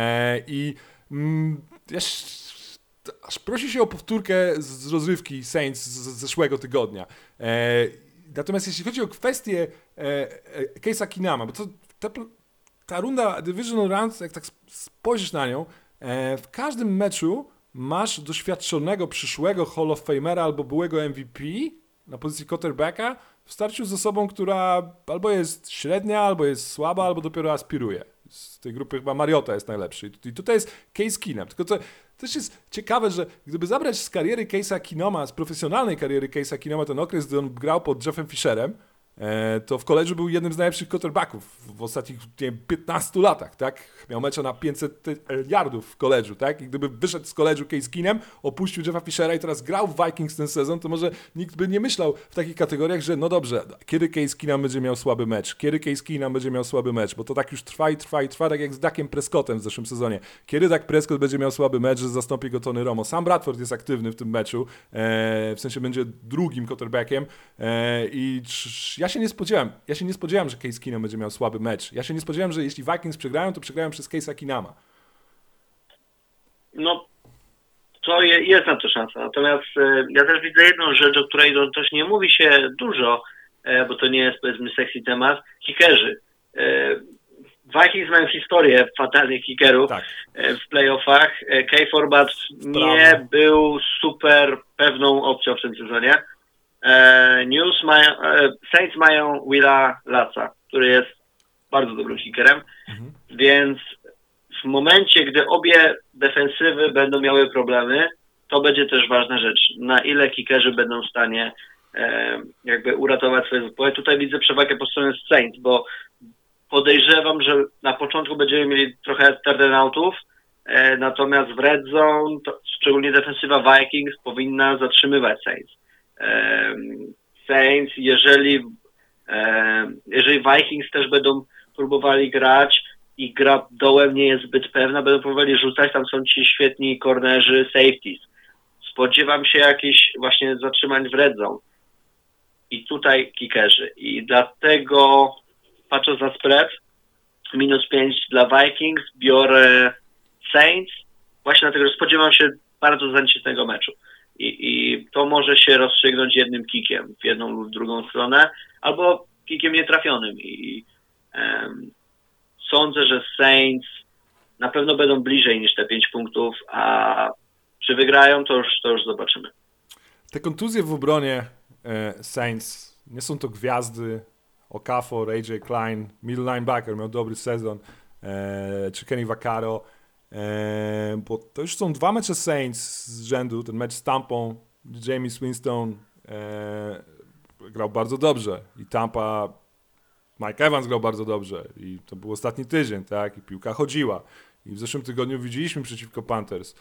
aż prosi się o powtórkę z rozrywki Saints z zeszłego tygodnia. Natomiast jeśli chodzi o kwestię Case'a Keenuma, bo ta runda Divisional Round, jak tak spojrzysz na nią, w każdym meczu masz doświadczonego przyszłego Hall of Famera albo byłego MVP na pozycji quarterbacka w starciu z osobą, która albo jest średnia, albo jest słaba, albo dopiero aspiruje. Z tej grupy chyba Mariota jest najlepszy. I tutaj jest Case Keenum. Tylko to też jest ciekawe, że gdyby zabrać z kariery Case'a Keenuma, z profesjonalnej kariery Case'a Keenuma ten okres, gdy on grał pod Jeffem Fisherem, to w college'u był jednym z najlepszych quarterbacków w ostatnich 15 latach, tak? Miał mecze na 500 yardów w college'u, tak? I gdyby wyszedł z college'u Case Keenum, opuścił Jeffa Fishera i teraz grał w Vikings ten sezon, to może nikt by nie myślał w takich kategoriach, że no dobrze, kiedy Case Keenum będzie miał słaby mecz? Kiedy Case Keenum będzie miał słaby mecz? Bo to tak już trwa, tak jak z Dakiem Prescottem w zeszłym sezonie. Kiedy Dak Prescott będzie miał słaby mecz, że zastąpi go Tony Romo? Sam Bradford jest aktywny w tym meczu, w sensie będzie drugim quarterbackiem i ja się nie spodziewałem, że Case Keenum będzie miał słaby mecz. Ja się nie spodziewałem, że jeśli Vikings przegrają, to przegrają przez Case'a Keenuma. No, to jest na to szansa. Natomiast ja też widzę jedną rzecz, o której też nie mówi się dużo, bo to nie jest, powiedzmy, sexy temat. Kickerzy. Vikings mają historię fatalnych kickerów w playoffach. Kay Forbat nie był super pewną opcją w tym sezonie. Saints mają Willa Latza, który jest bardzo dobrym kickerem, więc w momencie, gdy obie defensywy będą miały problemy, to będzie też ważna rzecz, na ile kickerzy będą w stanie jakby uratować swoje zespoły. Tutaj widzę przewagę po stronie Saints, bo podejrzewam, że na początku będziemy mieli trochę turnoutów, natomiast w red zone, szczególnie defensywa Vikings, powinna zatrzymywać Saints. Saints, jeżeli Vikings też będą próbowali grać i gra dołem nie jest zbyt pewna, będą próbowali rzucać, tam są ci świetni cornerzy, safeties. Spodziewam się jakichś właśnie zatrzymań w red zone. I tutaj kickerzy. I dlatego, patrząc na spread, -5 dla Vikings, biorę Saints, właśnie dlatego, że spodziewam się bardzo zanieczytego meczu. I to może się rozstrzygnąć jednym kickiem w jedną lub w drugą stronę, albo kickiem nietrafionym. I sądzę, że Saints na pewno będą bliżej niż te 5 punktów, a czy wygrają, to już zobaczymy. Te kontuzje w obronie Saints, nie są to gwiazdy. Okafor, AJ Klein, middle linebacker miał dobry sezon, czy Kenny Vaccaro. Bo to już są 2 mecze Saints z rzędu, ten mecz z Tampą, Jameis Winston grał bardzo dobrze i Tampa, Mike Evans grał bardzo dobrze i to był ostatni tydzień, tak, i piłka chodziła i w zeszłym tygodniu widzieliśmy przeciwko Panthers,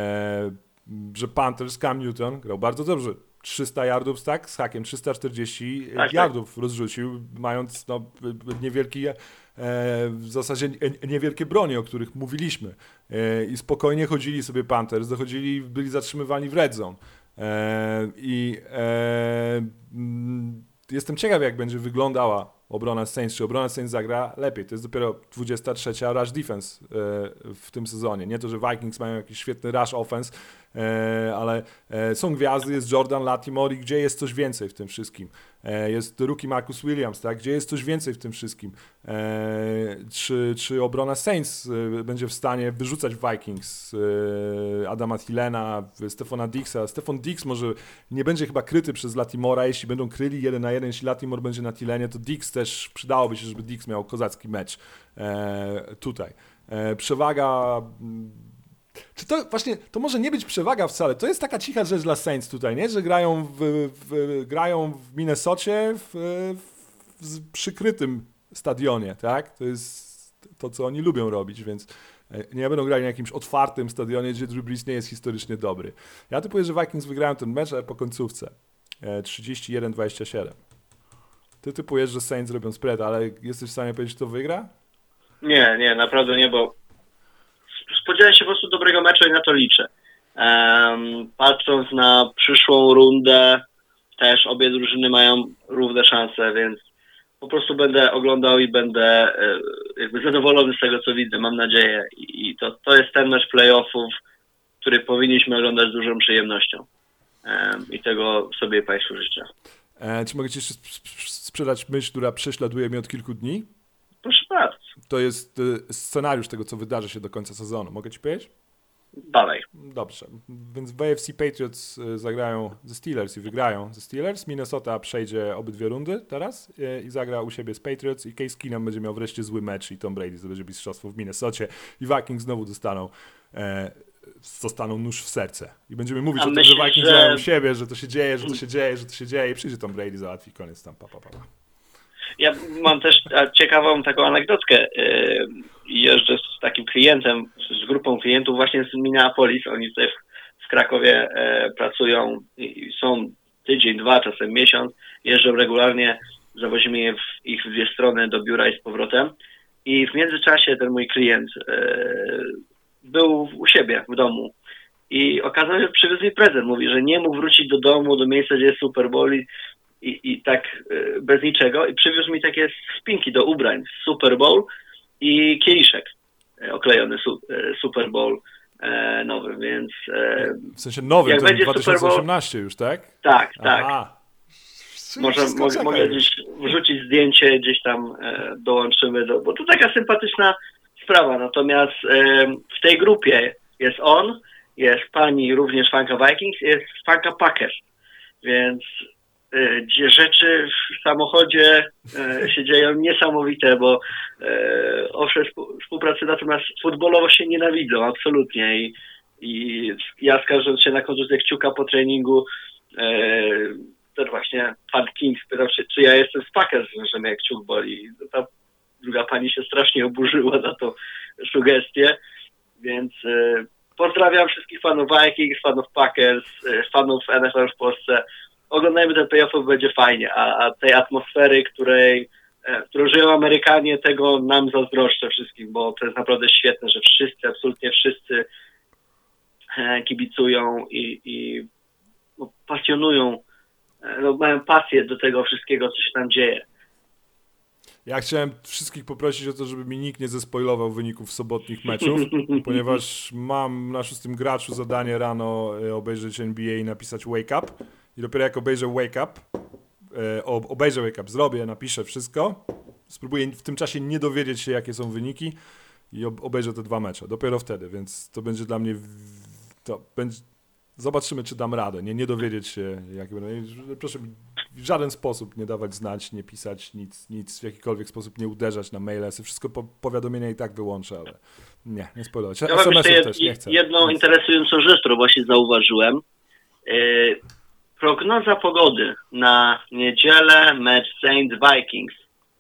że Panthers, Cam Newton grał bardzo dobrze, 300 yardów, tak, z hakiem, 340 yardów rozrzucił, mając niewielki w zasadzie niewielkie broni, o których mówiliśmy. I spokojnie chodzili sobie Panthers, byli zatrzymywani w red zone. Jestem ciekaw, jak będzie wyglądała obrona Saints, czy obrona Saints zagra lepiej. To jest dopiero 23. rush defense w tym sezonie. Nie to, że Vikings mają jakiś świetny rush offense, ale są gwiazdy, jest Jordan Latimore i gdzie jest coś więcej w tym wszystkim. Jest rookie Marcus Williams, tak? Gdzie jest coś więcej w tym wszystkim. Czy obrona Saints będzie w stanie wyrzucać Vikings, Adama Thielena, Stefana Diggsa. Stefan Diggs może nie będzie chyba kryty przez Latimora, jeśli będą kryli 1 na 1, jeśli Latimore będzie na Thielenie, to Diggs też przydałoby się, żeby Diggs miał kozacki mecz tutaj. Przewaga... Czy to właśnie, to może nie być przewaga wcale, to jest taka cicha rzecz dla Saints tutaj, nie? Że grają w Minnesocie w przykrytym stadionie, tak? To jest to, co oni lubią robić, więc nie będą grali na jakimś otwartym stadionie, gdzie Drew Brees nie jest historycznie dobry. Ja typuję, że Vikings wygrają ten mecz, ale po końcówce. 31-27. Ty typujesz, że Saints robią spread, ale jesteś w stanie powiedzieć, kto wygra? Nie, naprawdę nie, bo spodziewałem się po prostu dobrego meczu i na to liczę. Patrząc na przyszłą rundę, też obie drużyny mają równe szanse, więc po prostu będę oglądał i będę jakby zadowolony z tego, co widzę, mam nadzieję. I to jest ten mecz playoffów, który powinniśmy oglądać z dużą przyjemnością. I tego sobie Państwu życzę. Czy mogę Ci jeszcze sprzedać myśl, która prześladuje mnie od kilku dni? Proszę bardzo. To jest scenariusz tego, co wydarzy się do końca sezonu. Mogę Ci powiedzieć? Dalej. Dobrze. Więc w AFC Patriots zagrają ze Steelers i wygrają ze Steelers. Minnesota przejdzie obydwie rundy teraz i zagra u siebie z Patriots i Case Keenum będzie miał wreszcie zły mecz i Tom Brady zdobędzie mistrzostwo w Minnesocie i Vikings znowu dostaną nóż w serce. I będziemy mówić o tym, że Vikings grają u siebie, że to się dzieje i przyjdzie Tom Brady, załatwi, koniec tam, pa. Ja mam też ciekawą taką anegdotkę. Jeżdżę z takim klientem, z grupą klientów właśnie z Minneapolis. Oni tutaj w Krakowie pracują i są tydzień, 2, czasem miesiąc. Jeżdżą regularnie, zawozimy ich w dwie strony do biura i z powrotem. I w międzyczasie ten mój klient był u siebie w domu. I okazało się, że przywiózł mi prezent. Mówi, że nie mógł wrócić do domu, do miejsca, gdzie jest Super Bowl i tak bez niczego. I przywiózł mi takie spinki do ubrań z Super Bowl i kieliszek oklejony Super Bowl nowy, więc... W sensie nowym, to jest 2018 już, tak? Tak, tak. Mogę gdzieś wrzucić zdjęcie, gdzieś tam dołączymy, bo to taka sympatyczna sprawa. Natomiast w tej grupie jest jest pani również fanka Vikings, jest fanka Packers, więc rzeczy w samochodzie się dzieją niesamowite, bo owszem, współpracy natomiast futbolowo się nienawidzą absolutnie i ja skarżę się na kontuzję kciuka po treningu, też właśnie pan King spytał się, czy ja jestem z Packers, że mnie kciuk boli. Ta druga pani się strasznie oburzyła na tą sugestię, więc pozdrawiam wszystkich fanów Vikings, fanów Packers, fanów NFL w Polsce. Oglądajmy ten playoff, będzie fajnie, a tej atmosfery, którą żyją Amerykanie, tego nam zazdroszczę wszystkim, bo to jest naprawdę świetne, że wszyscy, absolutnie wszyscy kibicują i pasjonują, mają pasję do tego wszystkiego, co się tam dzieje. Ja chciałem wszystkich poprosić o to, żeby mi nikt nie zespoilował wyników sobotnich meczów, ponieważ mam na 6. graczu zadanie rano obejrzeć NBA i napisać wake up. I dopiero jak obejrzę wake up, zrobię, napiszę wszystko. Spróbuję w tym czasie nie dowiedzieć się, jakie są wyniki i obejrzę te 2 mecze. Dopiero wtedy, więc to będzie dla mnie... Zobaczymy, czy dam radę. Nie dowiedzieć się, jakie będą. Proszę w żaden sposób nie dawać znać, nie pisać, nic w jakikolwiek sposób nie uderzać na maile. Wszystko powiadomienia i tak wyłączę, ale nie spoilować. SMS-ów też nie chcę. Jedną interesującą rzecz, którą właśnie zauważyłem. Prognoza pogody na niedzielę, mecz Saints Vikings.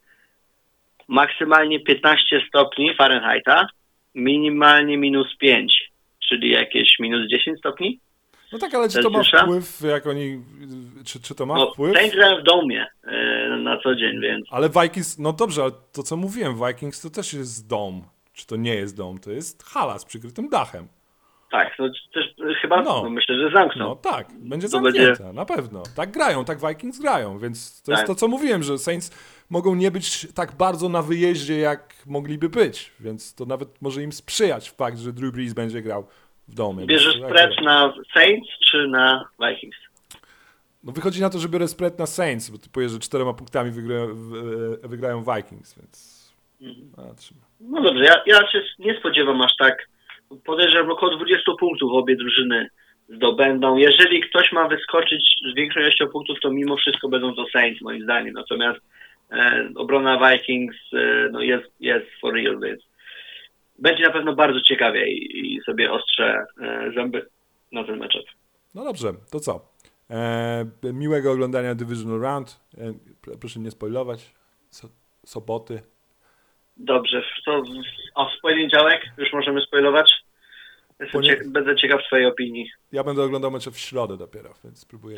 Maksymalnie 15 stopni Fahrenheita, minimalnie -5, czyli jakieś -10 stopni. No tak, ale czy to ma wpływ, jak oni... Czy to ma wpływ? Saints grają w domie na co dzień, więc... Ale Vikings, no dobrze, ale to co mówiłem, Vikings to też jest dom. Czy to nie jest dom? To jest hala z przykrytym dachem. Tak, no też chyba myślę, że zamkną. No tak, będzie zamknięta, na pewno. Tak grają, tak Vikings grają, więc to jest to, co mówiłem, że Saints mogą nie być tak bardzo na wyjeździe, jak mogliby być, więc to nawet może im sprzyjać fakt, że Drew Brees będzie grał w domu. Bierzesz spread na Saints czy na Vikings? No wychodzi na to, że biorę spread na Saints, bo typuję, że 4 punktami wygrają Vikings, więc... No dobrze, ja się nie spodziewam aż tak. Podejrzewam, że około 20 punktów obie drużyny zdobędą. Jeżeli ktoś ma wyskoczyć z większą ilością punktów, to mimo wszystko będą to Saints, moim zdaniem. Natomiast obrona Vikings jest for real, więc będzie na pewno bardzo ciekawie i sobie ostrzę zęby na ten meczek. No dobrze, to co? Miłego oglądania Divisional Round. Proszę nie spoilować. Soboty. Dobrze, to w poniedziałek już możemy spoilować. Będę ciekaw twojej opinii. Ja będę oglądał mecze w środę dopiero, więc spróbuję.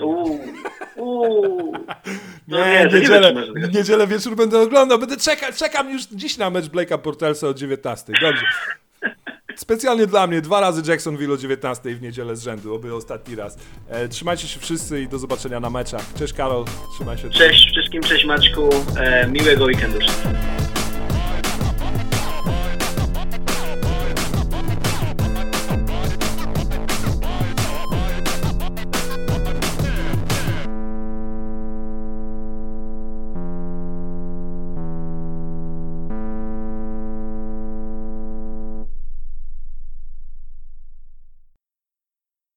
Niedzielę wieczór będę oglądał. Czekam już dziś na mecz Blake'a Bortlesa o 19:00. Dobrze. Specjalnie dla mnie 2 razy Jacksonville o 19:00 w niedzielę z rzędu, oby ostatni raz. Trzymajcie się wszyscy i do zobaczenia na meczach. Cześć Karol, trzymaj się. Cześć wszystkim, cześć Maćku, miłego weekendu.